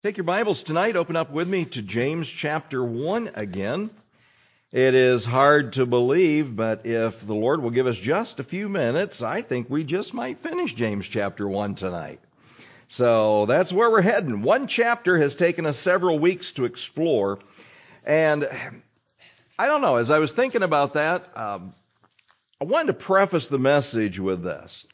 Take your Bibles tonight, open up with me to James chapter 1 again. It is hard to believe, but if the Lord will give us just a few minutes, I think we just might finish James chapter 1 tonight. So that's where we're heading. One chapter has taken us several weeks to explore. And I don't know, as I was thinking about that, I wanted to preface the message with this.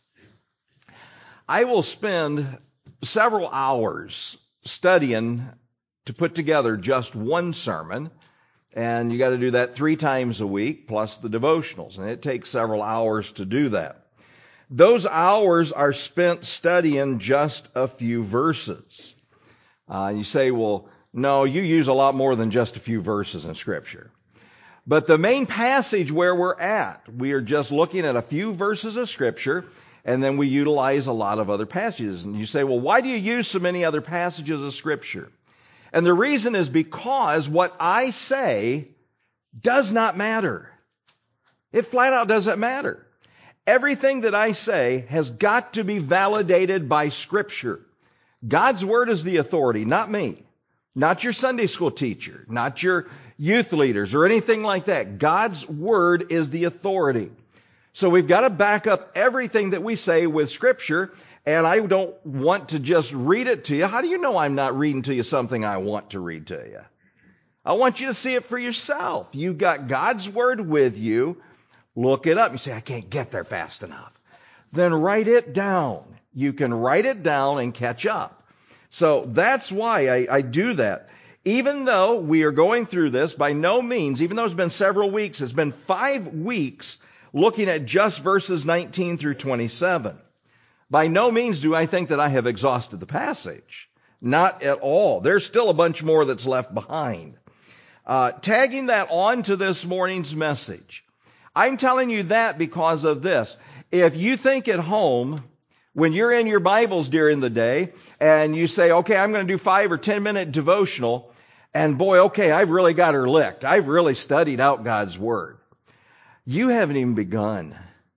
I will spend several hours studying to put together just one sermon, and you got to do that 3 times a week plus the devotionals, and it takes several hours to do that. Those hours are spent studying just a few verses. You say, well, no, you use a lot more than just a few verses in Scripture. But the main passage where we're at, we are just looking at a few verses of Scripture, and then we utilize a lot of other passages. And you say, well, why do you use so many other passages of Scripture? And the reason is because what I say does not matter. It flat out doesn't matter. Everything that I say has got to be validated by Scripture. God's Word is the authority, not me. Not your Sunday school teacher, not your youth leaders or anything like that. God's Word is the authority. So we've got to back up everything that we say with Scripture, and I don't want to just read it to you. How do you know I'm not reading to you something I want to read to you? I want you to see it for yourself. You've got God's Word with you. Look it up. You say, I can't get there fast enough. Then write it down. You can write it down and catch up. So that's why I do that. Even though we are going through this, by no means, even though it's been several weeks, it's been 5 weeks looking at just verses 19 through 27. By no means do I think that I have exhausted the passage. Not at all. There's still a bunch more that's left behind. Tagging that on to this morning's message. I'm telling you that because of this. If you think at home, when you're in your Bibles during the day, and you say, okay, I'm going to do 5 or 10 minute devotional, and boy, okay, I've really got her licked. I've really studied out God's Word. You haven't even begun.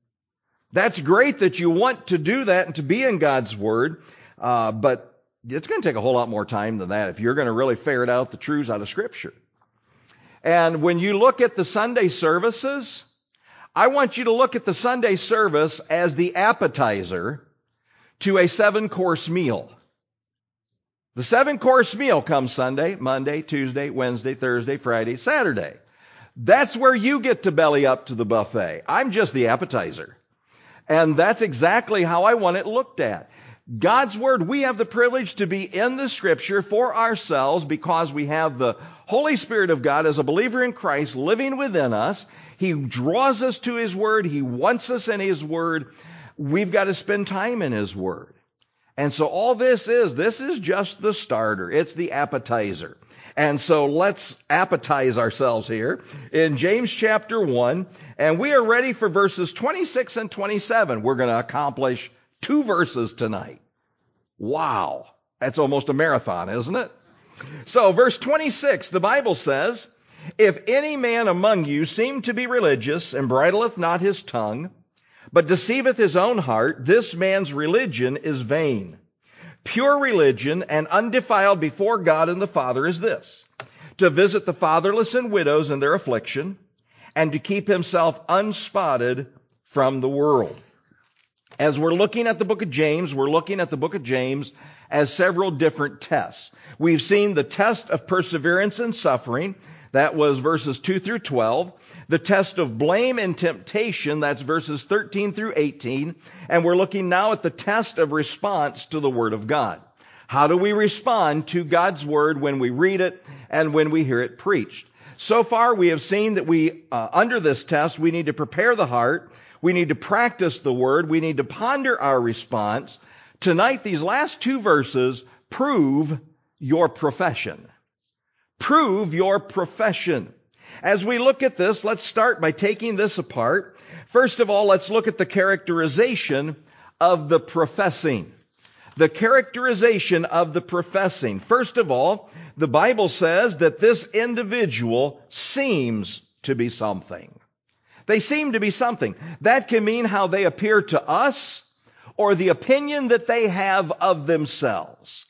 That's great that you want to do that and to be in God's Word, but it's going to take a whole lot more time than that if you're going to really ferret out the truths out of Scripture. And when you look at the Sunday services, I want you to look at the Sunday service as the appetizer to a 7-course meal. The 7-course meal comes Sunday, Monday, Tuesday, Wednesday, Thursday, Friday, Saturday. That's where you get to belly up to the buffet. I'm just the appetizer. And that's exactly how I want it looked at. God's Word, we have the privilege to be in the Scripture for ourselves because we have the Holy Spirit of God as a believer in Christ living within us. He draws us to His Word. He wants us in His Word. We've got to spend time in His Word. And so all this is just the starter. It's the appetizer. And so let's appetize ourselves here in James chapter 1. And we are ready for verses 26 and 27. We're going to accomplish 2 verses tonight. Wow. That's almost a marathon, isn't it? So verse 26, the Bible says, if any man among you seem to be religious and bridleth not his tongue, but deceiveth his own heart, this man's religion is vain. Pure religion and undefiled before God and the Father is this, to visit the fatherless and widows in their affliction, and to keep himself unspotted from the world. As we're looking at the book of James, we're looking at the book of James as several different tests. We've seen the test of perseverance and suffering. That was verses 2 through 12. The test of blame and temptation, that's verses 13 through 18. And we're looking now at the test of response to the Word of God. How do we respond to God's Word when we read it and when we hear it preached? So far, we have seen that under this test, we need to prepare the heart. We need to practice the Word. We need to ponder our response. Tonight, these last 2 verses prove your profession. Prove your profession. As we look at this, let's start by taking this apart. First of all, let's look at the characterization of the professing. The characterization of the professing. First of all, the Bible says that this individual seems to be something. They seem to be something. That can mean how they appear to us or the opinion that they have of themselves.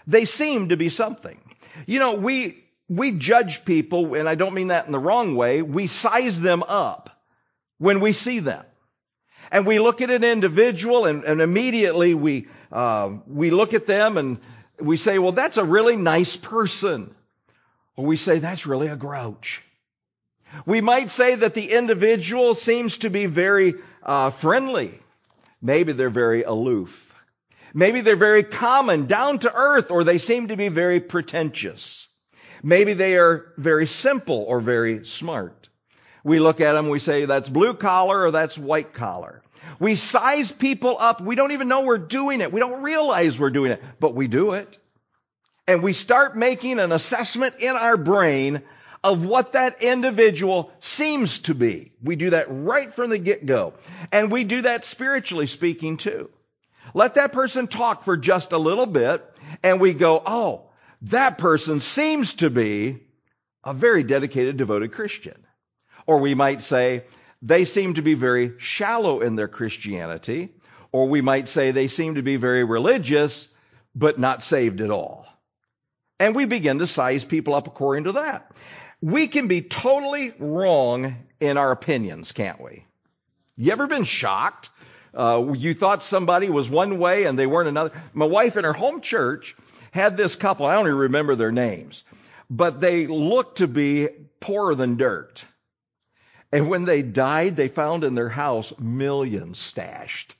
they seem to be something. You know, we judge people, and I don't mean that in the wrong way. We size them up when we see them. And we look at an individual and immediately we look at them and we say, well, that's a really nice person. Or we say, that's really a grouch. We might say that the individual seems to be very friendly. Maybe they're very aloof. Maybe they're very common, down to earth, or they seem to be very pretentious. Maybe they are very simple or very smart. We look at them, we say that's blue collar or that's white collar. We size people up. We don't even know we're doing it. We don't realize we're doing it, but we do it. And we start making an assessment in our brain of what that individual seems to be. We do that right from the get-go. And we do that spiritually speaking too. Let that person talk for just a little bit, and we go, oh, that person seems to be a very dedicated, devoted Christian. Or we might say, they seem to be very shallow in their Christianity. Or we might say they seem to be very religious, but not saved at all. And we begin to size people up according to that. We can be totally wrong in our opinions, can't we? You ever been shocked? You thought somebody was one way and they weren't another. My wife in her home church had this couple. I don't even remember their names, but they looked to be poorer than dirt. And when they died, they found in their house millions stashed.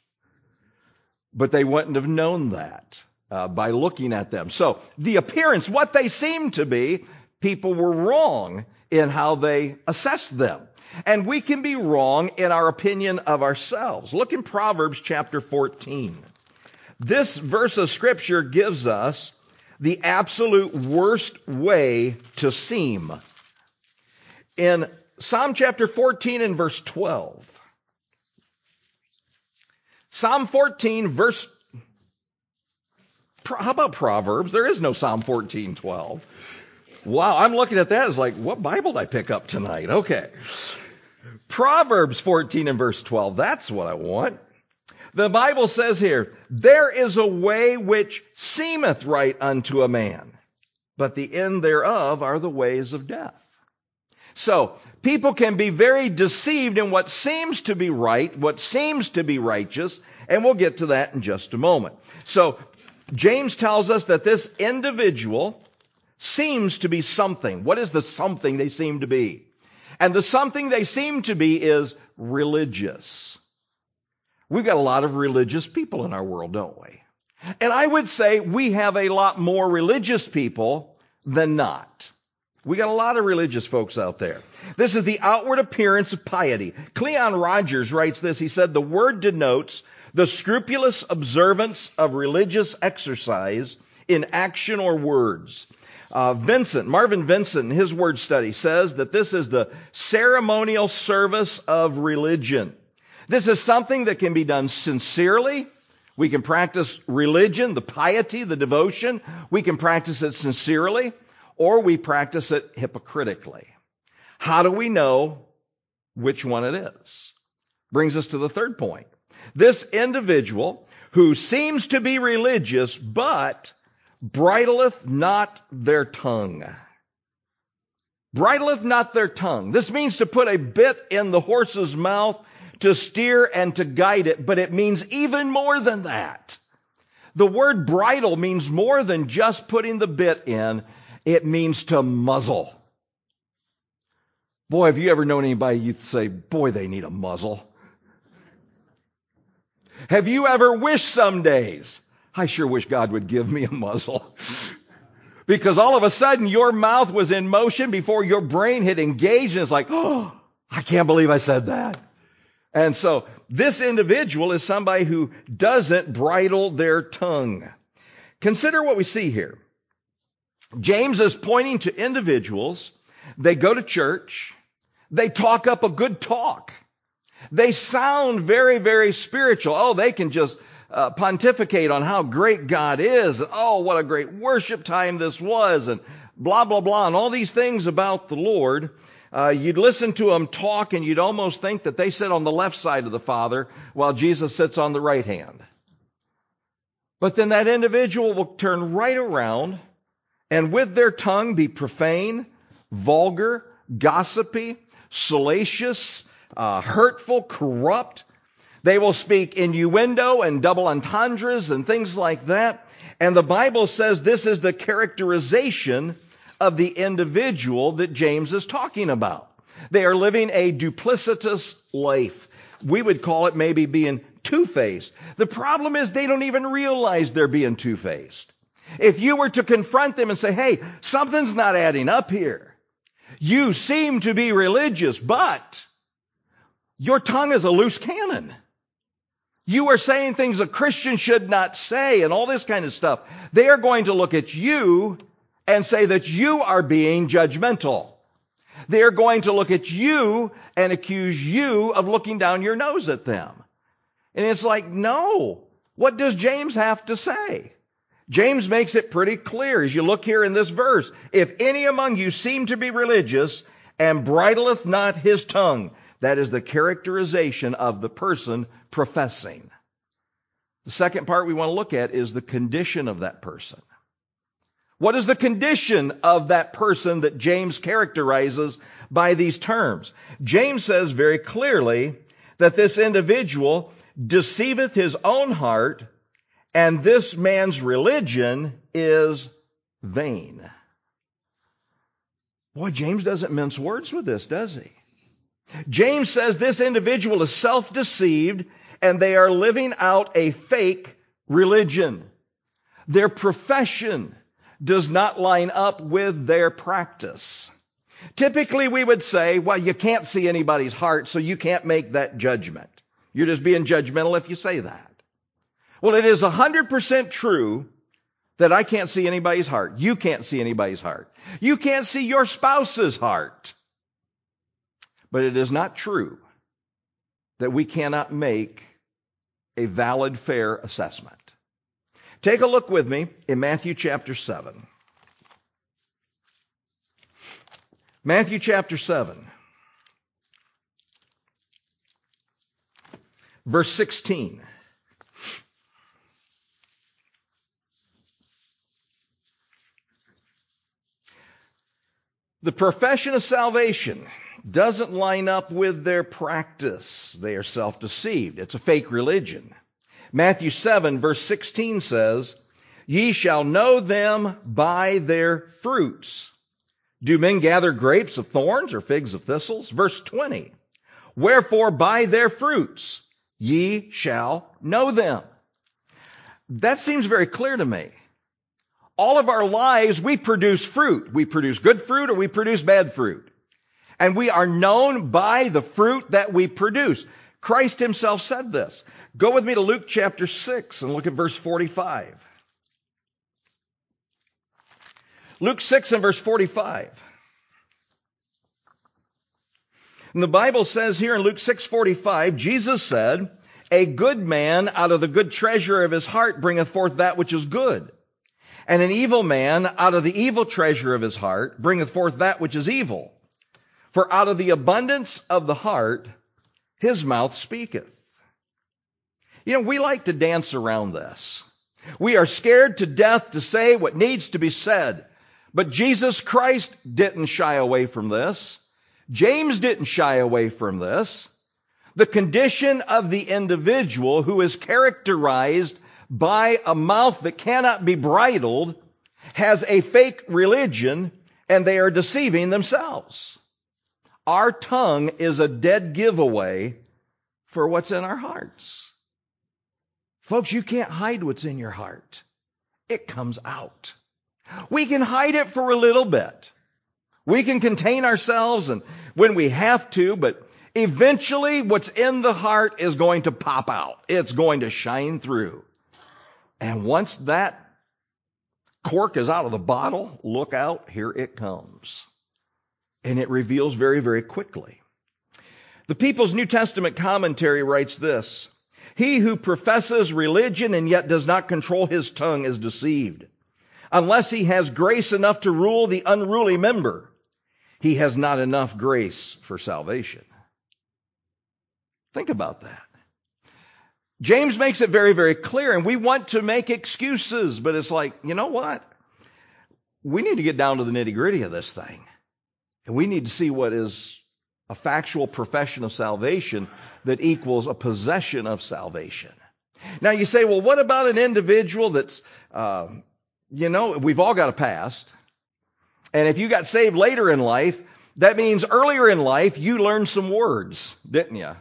But they wouldn't have known that by looking at them. So the appearance, what they seemed to be, people were wrong in how they assessed them. And we can be wrong in our opinion of ourselves. Look in Proverbs chapter 14. This verse of Scripture gives us the absolute worst way to seem. In Psalm chapter 14 and verse 12. Psalm 14 verse... How about Proverbs? There is no Psalm 14:12. Wow, I'm looking at that as like, what Bible did I pick up tonight? Okay. Proverbs 14 and verse 12. That's what I want. The Bible says here, there is a way which seemeth right unto a man, but the end thereof are the ways of death. So, people can be very deceived in what seems to be right, what seems to be righteous, and we'll get to that in just a moment. So, James tells us that this individual seems to be something. What is the something they seem to be? And the something they seem to be is religious. We've got a lot of religious people in our world, don't we? And I would say we have a lot more religious people than not. We got a lot of religious folks out there. This is the outward appearance of piety. Cleon Rogers writes this. He said, the word denotes the scrupulous observance of religious exercise in action or words. Marvin Vincent, in his word study, says that this is the ceremonial service of religion. This is something that can be done sincerely. We can practice religion, the piety, the devotion. We can practice it sincerely, or we practice it hypocritically. How do we know which one it is? Brings us to the third point. This individual who seems to be religious, but bridleth not their tongue. Bridleth not their tongue. This means to put a bit in the horse's mouth to steer and to guide it, but it means even more than that. The word bridle means more than just putting the bit in. It means to muzzle. Boy, have you ever known anybody you say, boy, they need a muzzle? Have you ever wished some days, I sure wish God would give me a muzzle? Because all of a sudden your mouth was in motion before your brain had engaged, and it's like, oh, I can't believe I said that. And so this individual is somebody who doesn't bridle their tongue. Consider what we see here. James is pointing to individuals. They go to church. They talk up a good talk. They sound very, very spiritual. Oh, they can just pontificate on how great God is. Oh, what a great worship time this was, and blah, blah, blah, and all these things about the Lord. You'd listen to them talk, and you'd almost think that they sit on the left side of the Father while Jesus sits on the right hand. But then that individual will turn right around and with their tongue be profane, vulgar, gossipy, salacious, hurtful, corrupt. They will speak innuendo and double entendres and things like that. And the Bible says this is the characterization of the individual that James is talking about. They are living a duplicitous life. We would call it maybe being two-faced. The problem is they don't even realize they're being two-faced. If you were to confront them and say, hey, something's not adding up here. You seem to be religious, but your tongue is a loose cannon. You are saying things a Christian should not say and all this kind of stuff. They are going to look at you and say that you are being judgmental. They are going to look at you and accuse you of looking down your nose at them. And it's like, no. What does James have to say? James makes it pretty clear as you look here in this verse. If any among you seem to be religious and bridleth not his tongue, that is the characterization of the person professing. The second part we want to look at is the condition of that person. What is the condition of that person that James characterizes by these terms? James says very clearly that this individual deceiveth his own heart, and this man's religion is vain. Boy, James doesn't mince words with this, does he? James says this individual is self-deceived and they are living out a fake religion. Their profession does not line up with their practice. Typically we would say, well, you can't see anybody's heart, so you can't make that judgment. You're just being judgmental if you say that. Well, it is 100% true that I can't see anybody's heart. You can't see anybody's heart. You can't see your spouse's heart. But it is not true that we cannot make a valid, fair assessment. Take a look with me in Matthew chapter 7. Matthew chapter 7. Verse 16. The profession of salvation doesn't line up with their practice. They are self-deceived. It's a fake religion. Matthew 7 verse 16 says, ye shall know them by their fruits. Do men gather grapes of thorns or figs of thistles? Verse 20, wherefore by their fruits ye shall know them. That seems very clear to me. All of our lives, we produce fruit. We produce good fruit or we produce bad fruit. And we are known by the fruit that we produce. Christ himself said this. Go with me to Luke chapter 6 and look at verse 45. Luke 6 and verse 45. And the Bible says here in Luke 6:45, Jesus said, a good man out of the good treasure of his heart bringeth forth that which is good. And an evil man out of the evil treasure of his heart bringeth forth that which is evil. For out of the abundance of the heart, his mouth speaketh. You know, we like to dance around this. We are scared to death to say what needs to be said. But Jesus Christ didn't shy away from this. James didn't shy away from this. The condition of the individual who is characterized by a mouth that cannot be bridled has a fake religion, and they are deceiving themselves. Our tongue is a dead giveaway for what's in our hearts. Folks, you can't hide what's in your heart. It comes out. We can hide it for a little bit. We can contain ourselves and when we have to, but eventually what's in the heart is going to pop out. It's going to shine through. And once that cork is out of the bottle, look out, here it comes. And it reveals very, very quickly. The People's New Testament Commentary writes this, he who professes religion and yet does not control his tongue is deceived. Unless he has grace enough to rule the unruly member, he has not enough grace for salvation. Think about that. James makes it very, very clear, and we want to make excuses, but it's like, you know what? We need to get down to the nitty-gritty of this thing. And we need to see what is a factual profession of salvation that equals a possession of salvation. Now you say, well, what about an individual that's, we've all got a past. And if you got saved later in life, that means earlier in life you learned some words, didn't you?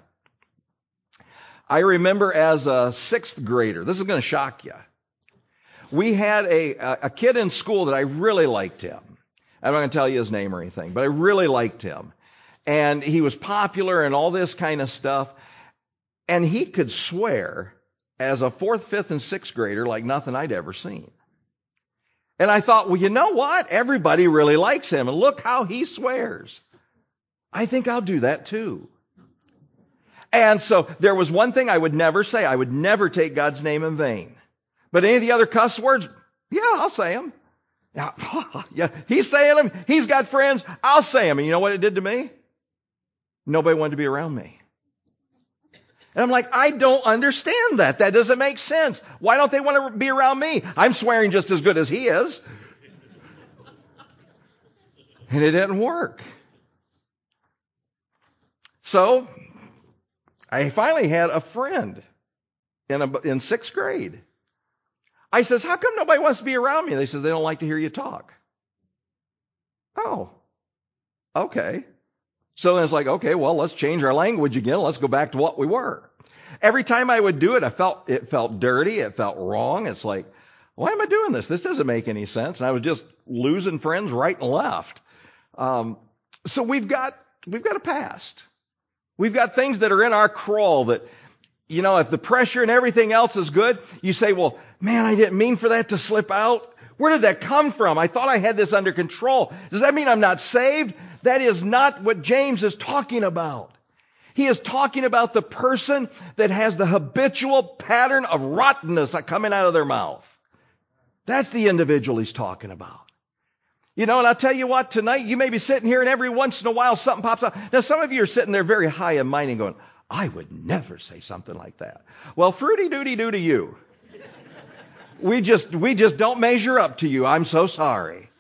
I remember as a 6th grader, this is going to shock you. We had a kid in school that I really liked him. I'm not going to tell you his name or anything, but I really liked him. And he was popular and all this kind of stuff. And he could swear as a 4th, 5th, and 6th grader like nothing I'd ever seen. And I thought, well, you know what? Everybody really likes him. And look how he swears. I think I'll do that too. And so there was one thing I would never say. I would never take God's name in vain. But any of the other cuss words, yeah, I'll say them. Yeah, he's saying them. He's got friends. I'll say them. And you know what it did to me? Nobody wanted to be around me. And I'm like, I don't understand that. That doesn't make sense. Why don't they want to be around me? I'm swearing just as good as he is. And it didn't work. So I finally had a friend in 6th grade. I says, how come nobody wants to be around me? They says, they don't like to hear you talk. Oh, okay. So then it's like, okay, well, let's change our language again. Let's go back to what we were. Every time I would do it, it felt dirty. It felt wrong. It's like, why am I doing this? This doesn't make any sense. And I was just losing friends right and left. So we've got a past. We've got things that are in our crawl that, if the pressure and everything else is good, you say, well, man, I didn't mean for that to slip out. Where did that come from? I thought I had this under control. Does that mean I'm not saved? That is not what James is talking about. He is talking about the person that has the habitual pattern of rottenness coming out of their mouth. That's the individual he's talking about. And I'll tell you what, tonight you may be sitting here and every once in a while something pops up. Now some of you are sitting there very high and mighty going, I would never say something like that. Well, fruity doody do to you. We just don't measure up to you. I'm so sorry.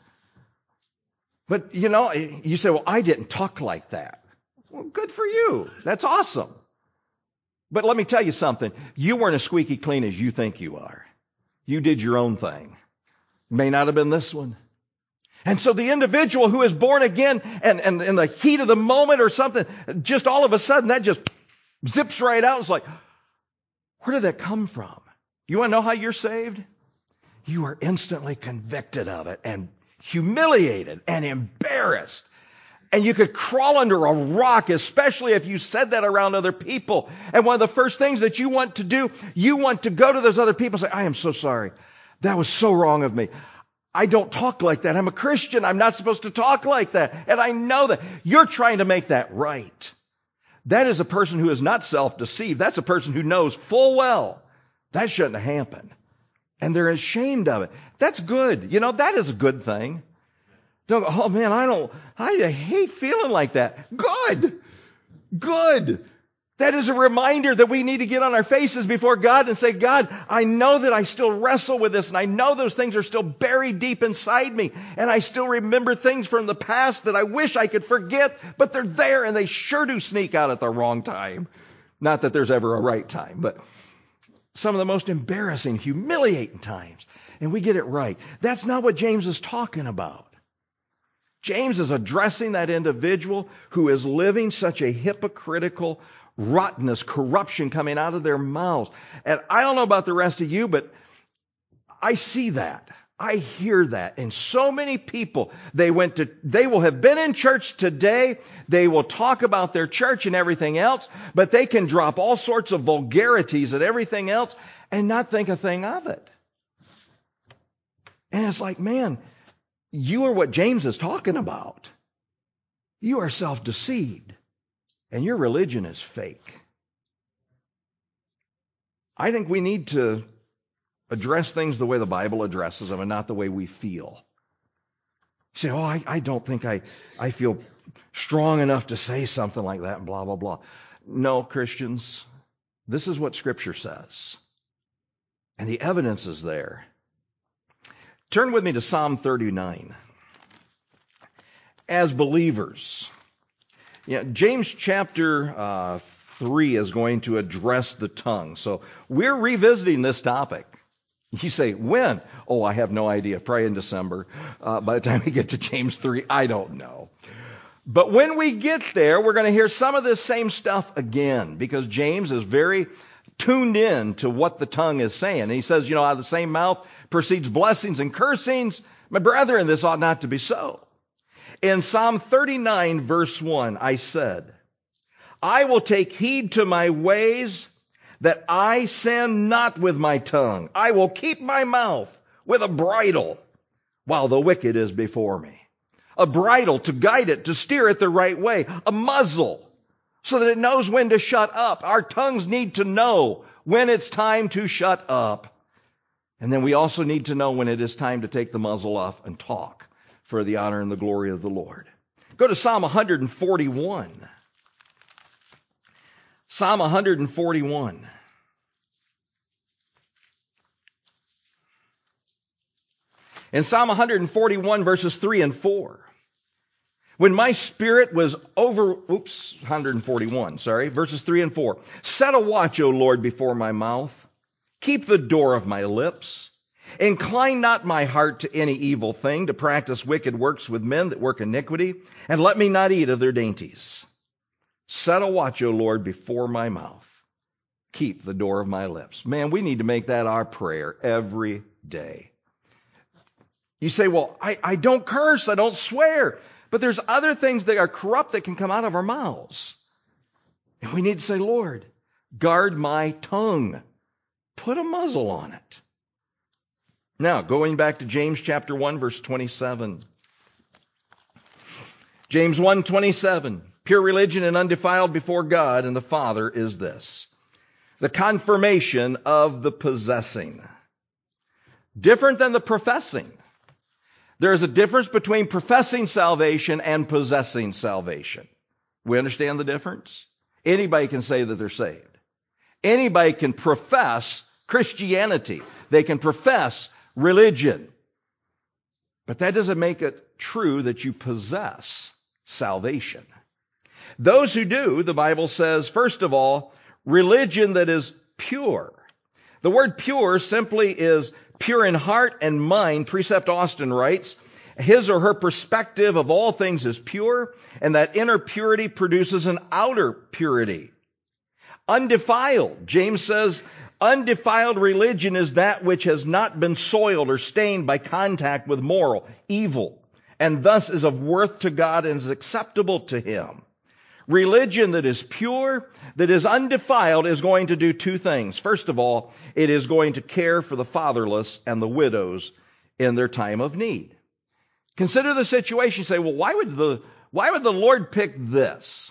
But, you say, well, I didn't talk like that. Well, good for you. That's awesome. But let me tell you something. You weren't as squeaky clean as you think you are. You did your own thing. May not have been this one. And so the individual who is born again and in the heat of the moment or something, just all of a sudden that just zips right out. It's like, where did that come from? You want to know how you're saved? You are instantly convicted of it and humiliated and embarrassed. And you could crawl under a rock, especially if you said that around other people. And one of the first things that you want to do, you want to go to those other people and say, I am so sorry. That was so wrong of me. I don't talk like that. I'm a Christian. I'm not supposed to talk like that. And I know that. You're trying to make that right. That is a person who is not self-deceived. That's a person who knows full well that shouldn't have happened. And they're ashamed of it. That's good. That is a good thing. Don't go, oh man, I hate feeling like that. Good. That is a reminder that we need to get on our faces before God and say, God, I know that I still wrestle with this and I know those things are still buried deep inside me and I still remember things from the past that I wish I could forget, but they're there and they sure do sneak out at the wrong time. Not that there's ever a right time, but some of the most embarrassing, humiliating times. And we get it right. That's not what James is talking about. James is addressing that individual who is living such a hypocritical rottenness, corruption coming out of their mouths. And I don't know about the rest of you, but I see that. I hear that. And so many people, they will have been in church today. They will talk about their church and everything else, but they can drop all sorts of vulgarities and everything else and not think a thing of it. And it's like, man, you are what James is talking about. You are self-deceived. And your religion is fake. I think we need to address things the way the Bible addresses them and not the way we feel. You say, oh, I don't think I feel strong enough to say something like that and blah, blah, blah. No, Christians, This is what Scripture says. And the evidence is there. Turn with me to Psalm 39. As believers, James chapter 3 is going to address the tongue. So we're revisiting this topic. You say, when? Oh, I have no idea. Probably in December. By the time we get to James 3, I don't know. But when we get there, we're going to hear some of this same stuff again, because James is very tuned in to what the tongue is saying. And he says, out of the same mouth proceeds blessings and cursings. My brethren, this ought not to be so. In Psalm 39, verse 1, I said, I will take heed to my ways, that I sin not with my tongue. I will keep my mouth with a bridle while the wicked is before me. A bridle to guide it, to steer it the right way. A muzzle so that it knows when to shut up. Our tongues need to know when it's time to shut up. And then we also need to know when it is time to take the muzzle off and talk for the honor and the glory of the Lord. Go to Psalm 141. Psalm 141. In Psalm 141, verses 3 and 4. When my spirit was 141, verses 3 and 4. Set a watch, O Lord, before my mouth. Keep the door of my lips. Incline not my heart to any evil thing, to practice wicked works with men that work iniquity, and let me not eat of their dainties. Set a watch, O Lord, before my mouth. Keep the door of my lips. Man, we need to make that our prayer every day. You say, well, I don't curse, I don't swear. But there's other things that are corrupt that can come out of our mouths. And we need to say, Lord, guard my tongue. Put a muzzle on it. Now, going back to James chapter 1, verse 27. James 1:27. Pure religion and undefiled before God and the Father is this: the confirmation of the possessing. Different than the professing. There is a difference between professing salvation and possessing salvation. We understand the difference? Anybody can say that they're saved. Anybody can profess Christianity. They can profess religion. But that doesn't make it true that you possess salvation. Those who do, the Bible says, first of all, religion that is pure. The word pure simply is pure in heart and mind. Precept Austin writes, his or her perspective of all things is pure, and that inner purity produces an outer purity. Undefiled, James says, undefiled religion is that which has not been soiled or stained by contact with moral evil, and thus is of worth to God and is acceptable to Him. Religion that is pure, that is undefiled, is going to do two things. First of all, it is going to care for the fatherless and the widows in their time of need. Consider the situation. You say, well, why would the Lord pick this?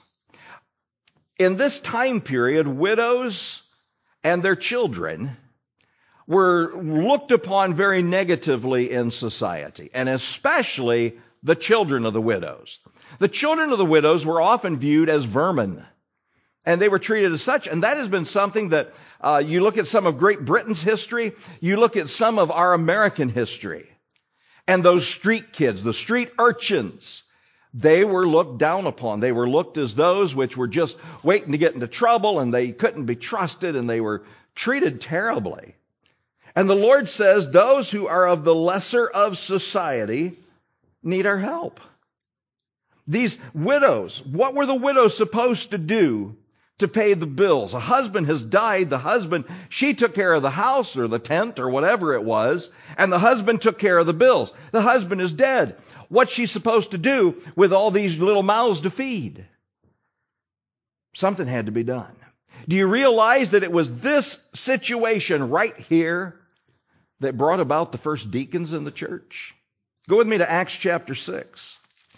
In this time period, widows and their children were looked upon very negatively in society, and especially the children of the widows. The children of the widows were often viewed as vermin, and they were treated as such. And that has been something that you look at some of Great Britain's history, you look at some of our American history, and those street kids, the street urchins, they were looked down upon. They were looked as those which were just waiting to get into trouble, and they couldn't be trusted, and they were treated terribly. And the Lord says those who are of the lesser of society need our help. These widows, what were the widows supposed to do to pay the bills? A husband has died. She took care of the house or the tent or whatever it was, and the husband took care of the bills. The husband is dead. What's she supposed to do with all these little mouths to feed? Something had to be done. Do you realize that it was this situation right here that brought about the first deacons in the church? Go with me to Acts chapter 6.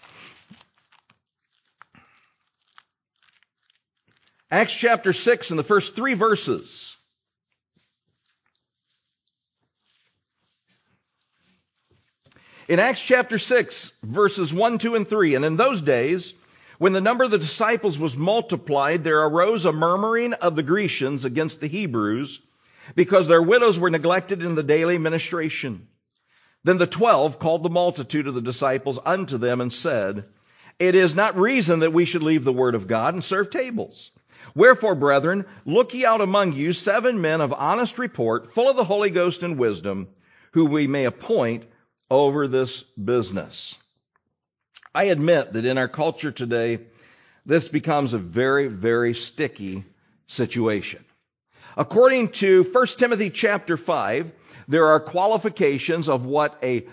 Acts chapter 6 and the first 3 verses. In Acts chapter 6, verses 1, 2, and 3, and in those days, When the number of the disciples was multiplied, there arose a murmuring of the Grecians against the Hebrews, because their widows were neglected in the daily ministration. Then the 12 called the multitude of the disciples unto them and said, It is not reason that we should leave the word of God and serve tables. Wherefore, brethren, look ye out among you 7 men of honest report, full of the Holy Ghost and wisdom, who we may appoint over this business. I admit that in our culture today, this becomes a very, very sticky situation. According to 1 Timothy chapter 5, there are qualifications of what a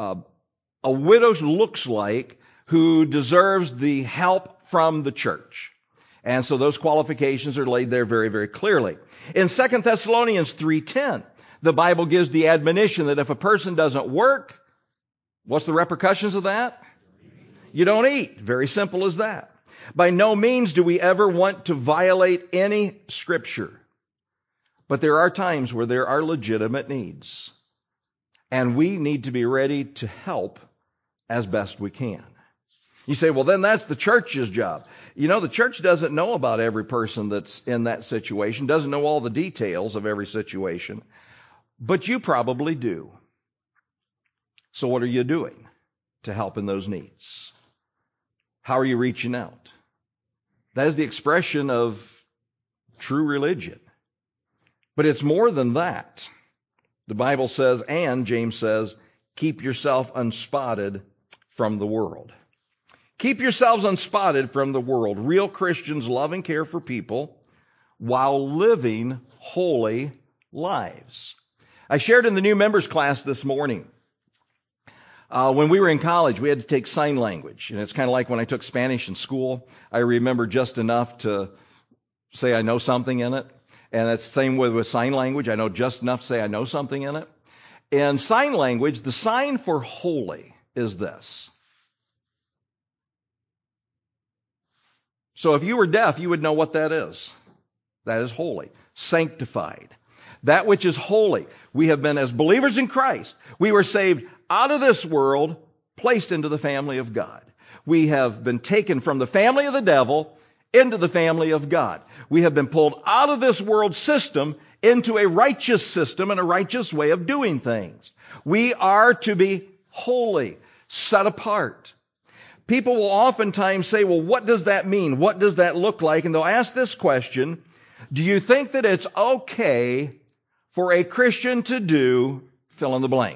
widow looks like who deserves the help from the church. And so those qualifications are laid there very, very clearly. In 2 Thessalonians 3:10, the Bible gives the admonition that if a person doesn't work, what's the repercussions of that? You don't eat. Very simple as that. By no means do we ever want to violate any scripture. But there are times where there are legitimate needs. And we need to be ready to help as best we can. You say, well, then that's the church's job. You know, the church doesn't know about every person that's in that situation, doesn't know all the details of every situation, but you probably do. So what are you doing to help in those needs? How are you reaching out? That is the expression of true religion. But it's more than that. The Bible says, and James says, keep yourself unspotted from the world. Keep yourselves unspotted from the world. Real Christians love and care for people while living holy lives. I shared in the new members class this morning. When we were in college, we had to take sign language. And it's kind of like when I took Spanish in school. I remember just enough to say I know something in it. And it's the same with sign language. I know just enough to say I know something in it. In sign language, the sign for holy is this. So if you were deaf, you would know what that is. That is holy. Sanctified. That which is holy. We have been, as believers in Christ, we were saved out of this world, placed into the family of God. We have been taken from the family of the devil into the family of God. We have been pulled out of this world system into a righteous system and a righteous way of doing things. We are to be holy, set apart. People will oftentimes say, well, what does that mean? What does that look like? And they'll ask this question, do you think that it's okay for a Christian to do fill in the blank?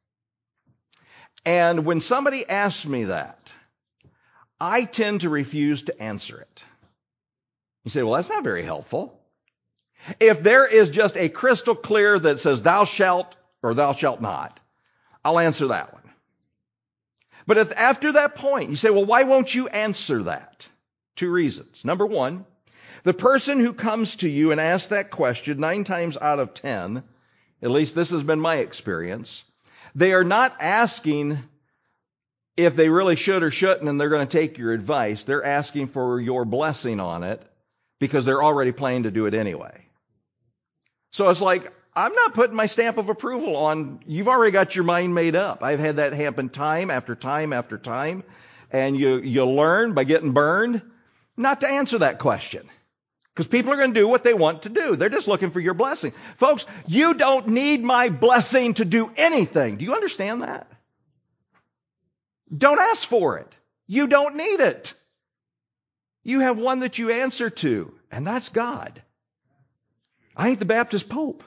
And when somebody asks me that, I tend to refuse to answer it. You say, well, that's not very helpful. If there is just a crystal clear that says thou shalt or thou shalt not, I'll answer that one. But if after that point you say, well, why won't you answer that? 2 reasons. Number 1, the person who comes to you and asks that question 9 times out of 10, at least this has been my experience, they are not asking if they really should or shouldn't and they're going to take your advice. They're asking for your blessing on it because they're already planning to do it anyway. So it's like, I'm not putting my stamp of approval on, you've already got your mind made up. I've had that happen time after time after time. And you learn by getting burned not to answer that question. Because people are going to do what they want to do. They're just looking for your blessing. Folks, you don't need my blessing to do anything. Do you understand that? Don't ask for it. You don't need it. You have one that you answer to, and that's God. I ain't the Baptist Pope.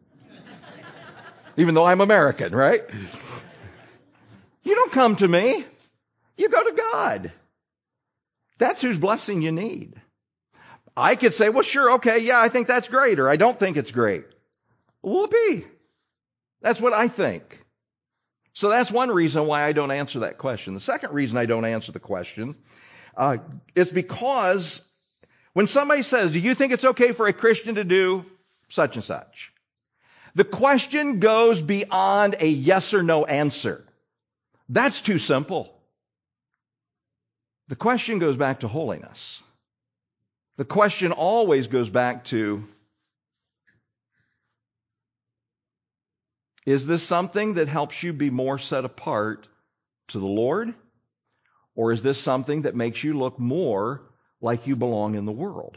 Even though I'm American, right? You don't come to me. You go to God. That's whose blessing you need. I could say, well, sure, okay, yeah, I think that's great, or I don't think it's great. Whoopee. That's what I think. So that's one reason why I don't answer that question. The second reason I don't answer the question is because when somebody says, do you think it's okay for a Christian to do such and such? The question goes beyond a yes or no answer. That's too simple. The question goes back to holiness. The question always goes back to, is this something that helps you be more set apart to the Lord? Or is this something that makes you look more like you belong in the world?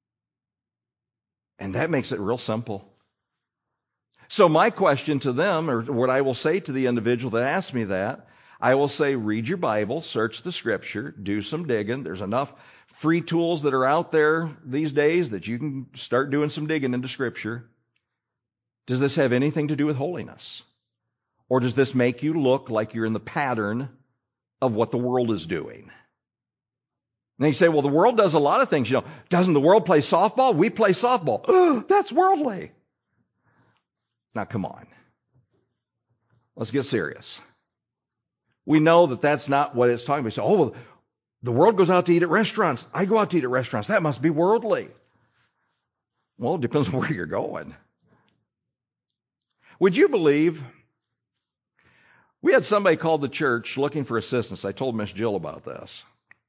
And that makes it real simple. So my question to them, or what I will say to the individual that asks me that, I will say, read your Bible, search the Scripture, do some digging. There's enough free tools that are out there these days that you can start doing some digging into Scripture. Does this have anything to do with holiness? Or does this make you look like you're in the pattern of what the world is doing? And you say, well, the world does a lot of things. Doesn't the world play softball? We play softball. Oh, that's worldly. Now, come on. Let's get serious. We know that that's not what it's talking about. We say, oh, well, the world goes out to eat at restaurants. I go out to eat at restaurants. That must be worldly. Well, it depends on where you're going. Would you believe we had somebody call the church looking for assistance? I told Miss Jill about this.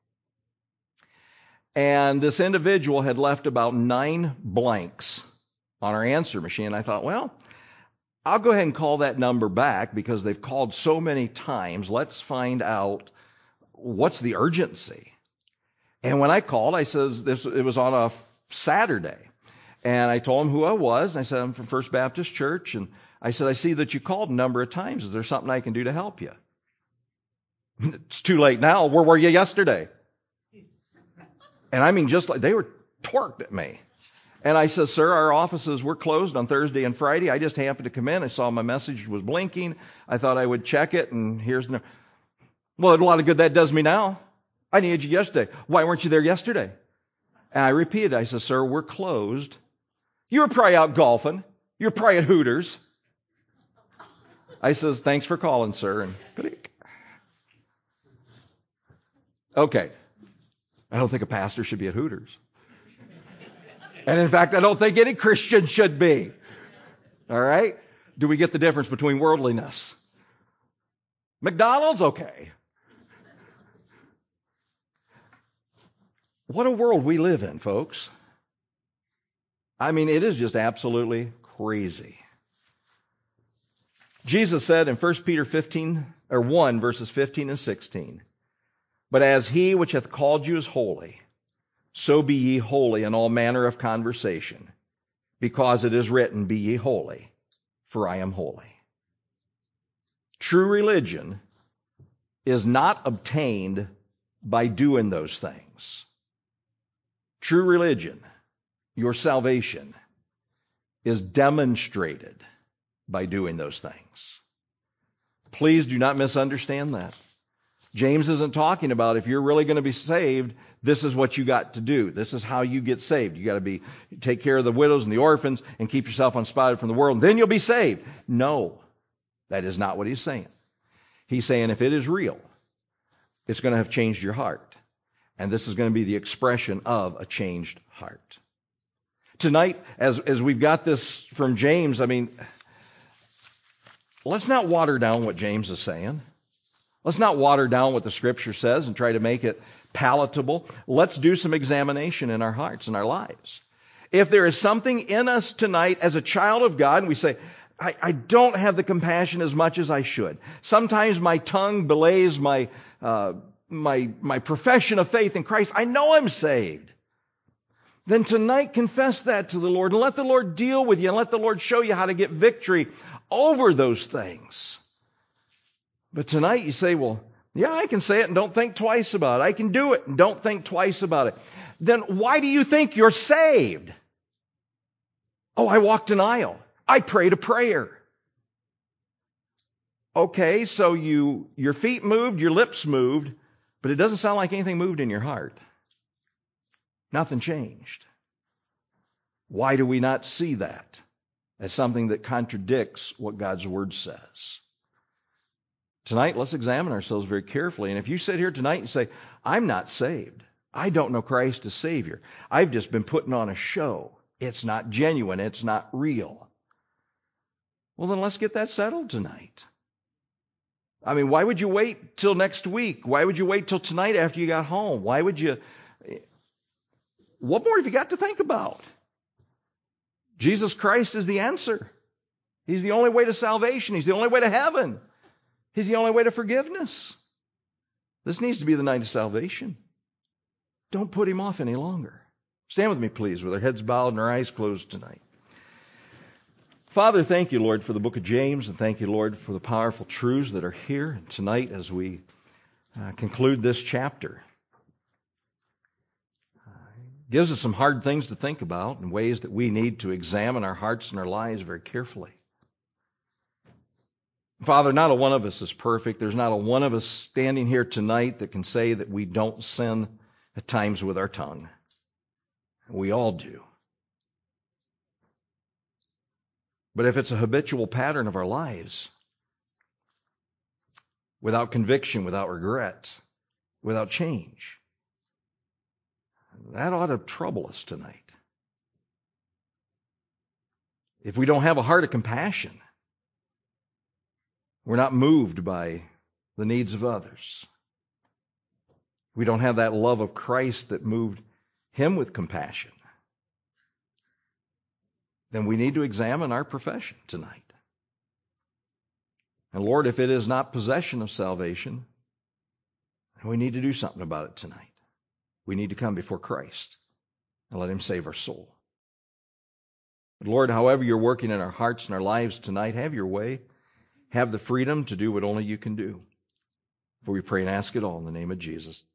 And this individual had left about 9 blanks on our answer machine. I thought, well, I'll go ahead and call that number back because they've called so many times. Let's find out what's the urgency. And when I called, I says it was on a Saturday. And I told him who I was. And I said, I'm from First Baptist Church. And I said, I see that you called a number of times. Is there something I can do to help you? It's too late now. Where were you yesterday? And I mean, just like they were torqued at me. And I said, sir, our offices were closed on Thursday and Friday. I just happened to come in. I saw my message was blinking. I thought I would check it. And here's the... Well, a lot of good that does me now. I needed you yesterday. Why weren't you there yesterday? And I repeated. I said, sir, we're closed. You were probably out golfing. You were probably at Hooters. I says, thanks for calling, sir. And okay. I don't think a pastor should be at Hooters. And in fact, I don't think any Christian should be. All right? Do we get the difference between worldliness? McDonald's? Okay. What a world we live in, folks. I mean, it is just absolutely crazy. Jesus said in 1 Peter 1, verses 15 and 16, but as he which hath called you is holy, so be ye holy in all manner of conversation, because it is written, be ye holy, for I am holy. True religion is not obtained by doing those things. True religion, your salvation, is demonstrated by doing those things. Please do not misunderstand that. James isn't talking about if you're really going to be saved, this is what you got to do. This is how you get saved. You got to take care of the widows and the orphans and keep yourself unspotted from the world, and then you'll be saved. No, that is not what he's saying. He's saying if it is real, it's going to have changed your heart. And this is going to be the expression of a changed heart. Tonight, as we've got this from James, I mean, let's not water down what James is saying. Let's not water down what the Scripture says and try to make it palatable. Let's do some examination in our hearts and our lives. If there is something in us tonight as a child of God, and we say, I don't have the compassion as much as I should. Sometimes my tongue belays my profession of faith in Christ. I know I'm saved. Then tonight confess that to the Lord and let the Lord deal with you and let the Lord show you how to get victory over those things. But tonight you say, well, yeah, I can say it and don't think twice about it. I can do it and don't think twice about it. Then why do you think you're saved? Oh, I walked an aisle. I prayed a prayer. Okay, so your feet moved, your lips moved, but it doesn't sound like anything moved in your heart. Nothing changed. Why do we not see that as something that contradicts what God's Word says? Tonight, let's examine ourselves very carefully. And if you sit here tonight and say, I'm not saved. I don't know Christ as Savior. I've just been putting on a show. It's not genuine. It's not real. Well, then let's get that settled tonight. I mean, why would you wait till next week? Why would you wait till tonight after you got home? Why would you... What more have you got to think about? Jesus Christ is the answer. He's the only way to salvation. He's the only way to heaven. He's the only way to forgiveness. This needs to be the night of salvation. Don't put him off any longer. Stand with me, please, with our heads bowed and our eyes closed tonight. Father, thank you, Lord, for the book of James, and thank you, Lord, for the powerful truths that are here tonight as we conclude this chapter. Gives us some hard things to think about and ways that we need to examine our hearts and our lives very carefully. Father, not a one of us is perfect. There's not a one of us standing here tonight that can say that we don't sin at times with our tongue. We all do. But if it's a habitual pattern of our lives, without conviction, without regret, without change, that ought to trouble us tonight. If we don't have a heart of compassion, we're not moved by the needs of others. We don't have that love of Christ that moved him with compassion. Then we need to examine our profession tonight. And Lord, if it is not possession of salvation, we need to do something about it tonight. We need to come before Christ and let him save our soul. But Lord, however you're working in our hearts and our lives tonight, have your way. Have the freedom to do what only you can do. For we pray and ask it all in the name of Jesus.